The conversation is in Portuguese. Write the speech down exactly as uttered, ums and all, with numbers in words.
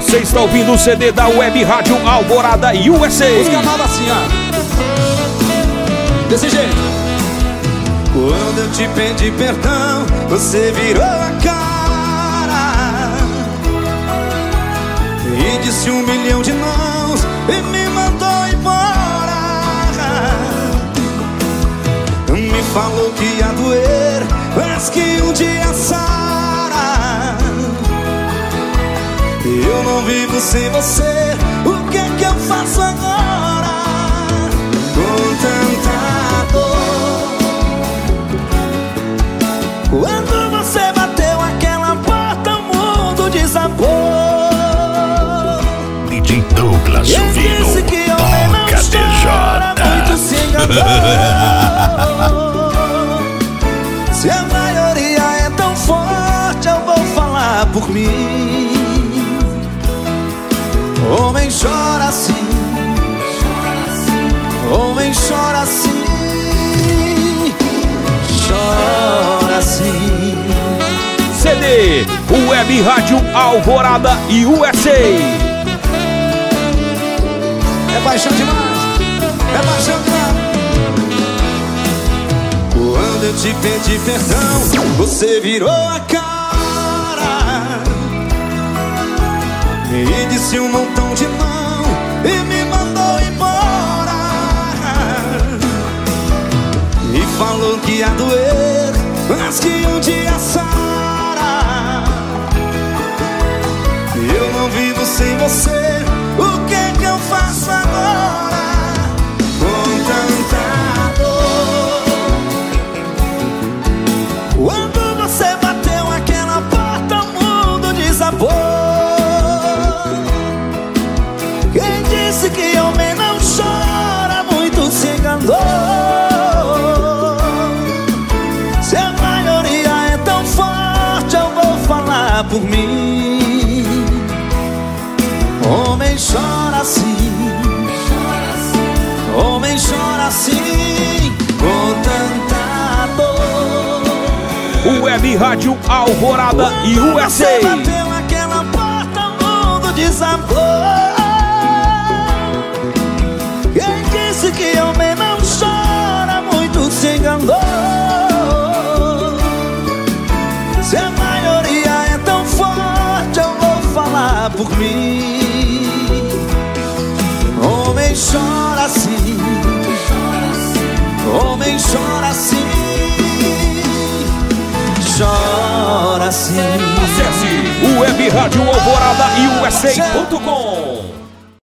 Você está ouvindo o C D da Web Rádio Alvorada U S A. Música nova assim, ó. Desse jeito. Quando eu te pedi perdão, você virou a cara e disse um milhão de nãos e me mandou embora. Me falou que ia doer, mas que um dia sara. Eu não vivo sem você, o que é que eu faço agora? Com tanta dor. Quando você bateu aquela porta, o mundo desabou. D J Douglas Silvino, disse que homem não chora, muito se enganou. Se a maioria é tão forte, eu vou falar por mim. Homem chora assim, homem chora assim, chora assim. C D Web Rádio Alvorada U S A. É paixão demais, é paixão demais. Quando eu te pedi perdão, você virou a cara e disse um montão de não e me mandou embora. E falou que ia doer, mas que um dia sara. Eu não vivo sem você, o que é que eu faço agora? Com tanta dor. Quando você bateu aquela porta, o mundo desabou. Quem disse que homem não chora, muito se enganou. Se a maioria é tão forte, eu vou falar por mim. Homem chora assim, homem chora assim, com tanta dor. Web Rádio Alvorada U S A. Você bateu aquela porta, o mundo desabou. Quem disse que homem não chora, muito se enganou. Se a maioria é tão forte, eu vou falar por mim. Homem chora assim, homem chora assim, chora assim. Acesse o Web Rádio Alvorada U S A ponto com.